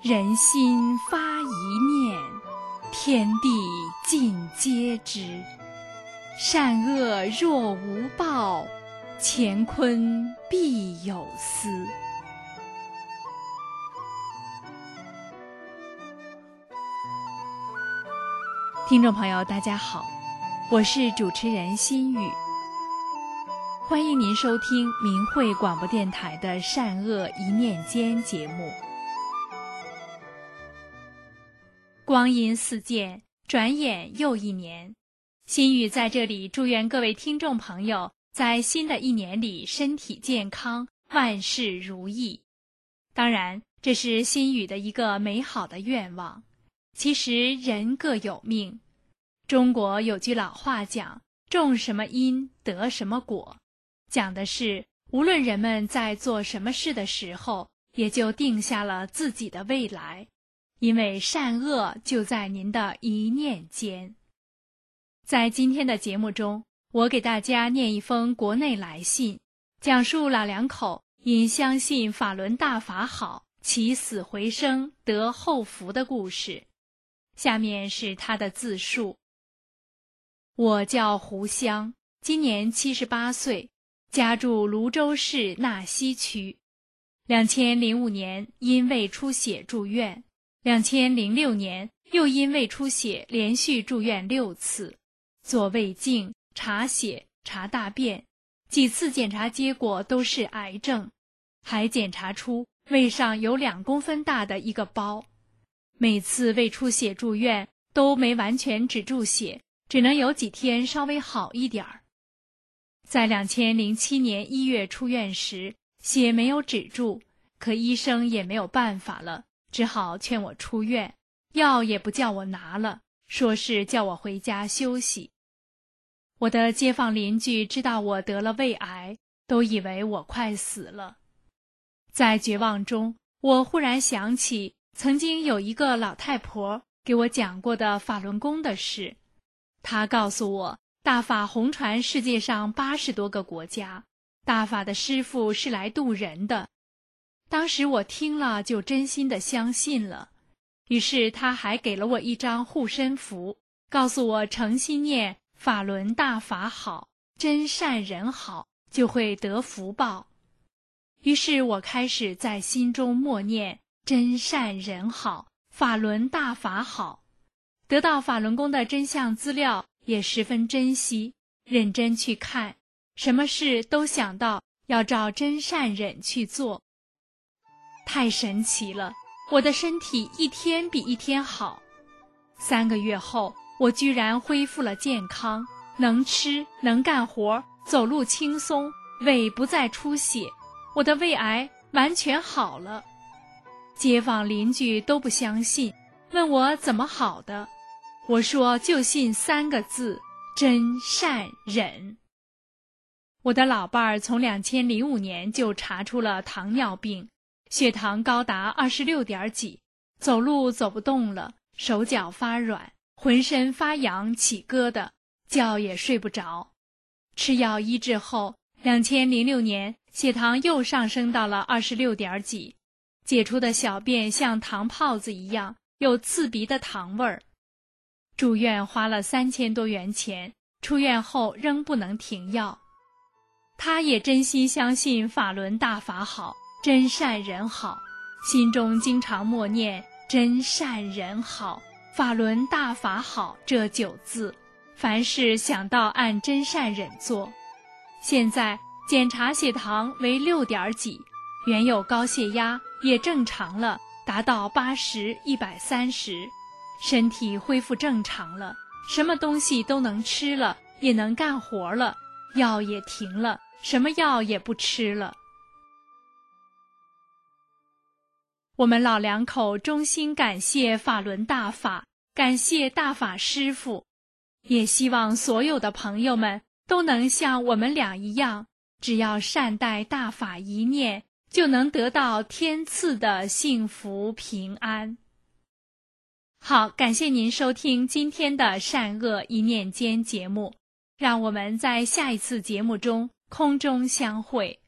人心发一念，天地尽皆知。善恶若无报，乾坤必有私。听众朋友大家好，我是主持人心雨，欢迎您收听明慧广播电台的善恶一念间节目。光阴似箭，转眼又一年，心雨在这里祝愿各位听众朋友在新的一年里身体健康，万事如意。当然，这是心雨的一个美好的愿望。其实人各有命，中国有句老话讲，种什么因得什么果，讲的是无论人们在做什么事的时候，也就定下了自己的未来，因为善恶就在您的一念间。在今天的节目中，我给大家念一封国内来信，讲述老两口因相信法轮大法好，起死回生得后福的故事。下面是他的自述。我叫胡香，今年78岁，家住泸州市纳溪区。2005年因胃出血住院，2006年又因胃出血连续住院6次，做胃镜、查血、查大便，几次检查结果都是癌症，还检查出胃上有2公分大的一个包。每次胃出血住院都没完全止住血，只能有几天稍微好一点儿。在2007年1月出院时，血没有止住，可医生也没有办法了，只好劝我出院，药也不叫我拿了，说是叫我回家休息。我的街坊邻居知道我得了胃癌，都以为我快死了。在绝望中，我忽然想起曾经有一个老太婆给我讲过的法轮功的事。她告诉我，大法红传世界上80多个国家，大法的师父是来渡人的。当时我听了就真心的相信了，于是她还给了我一张护身符，告诉我诚心念法轮大法好，真善人好，就会得福报。于是我开始在心中默念真善人好，法轮大法好。得到法轮功的真相资料也十分珍惜，认真去看，什么事都想到要照真善忍去做。太神奇了，我的身体一天比一天好。3个月后，我居然恢复了健康，能吃能干活，走路轻松，胃不再出血，我的胃癌完全好了。街坊邻居都不相信，问我怎么好的。我说就信3个字，真善忍。我的老伴儿从2005年就查出了糖尿病，血糖高达26点几，走路走不动了，手脚发软，浑身发痒起疙瘩，觉也睡不着。吃药医治后，2006年血糖又上升到了26点几，解出的小便像糖泡子一样，有刺鼻的糖味儿。住院花了3000多元钱，出院后仍不能停药。他也真心相信法轮大法好，真善人好，心中经常默念真善人好，法轮大法好这9字，凡事想到按真善忍做。现在检查血糖为6点几，原有高血压也正常了，达到80、130，身体恢复正常了，什么东西都能吃了，也能干活了，药也停了，什么药也不吃了。我们老两口衷心感谢法轮大法，感谢大法师父，也希望所有的朋友们都能像我们俩一样，只要善待大法一念，就能得到天赐的幸福平安。好，感谢您收听今天的善恶一念间节目，让我们在下一次节目中空中相会。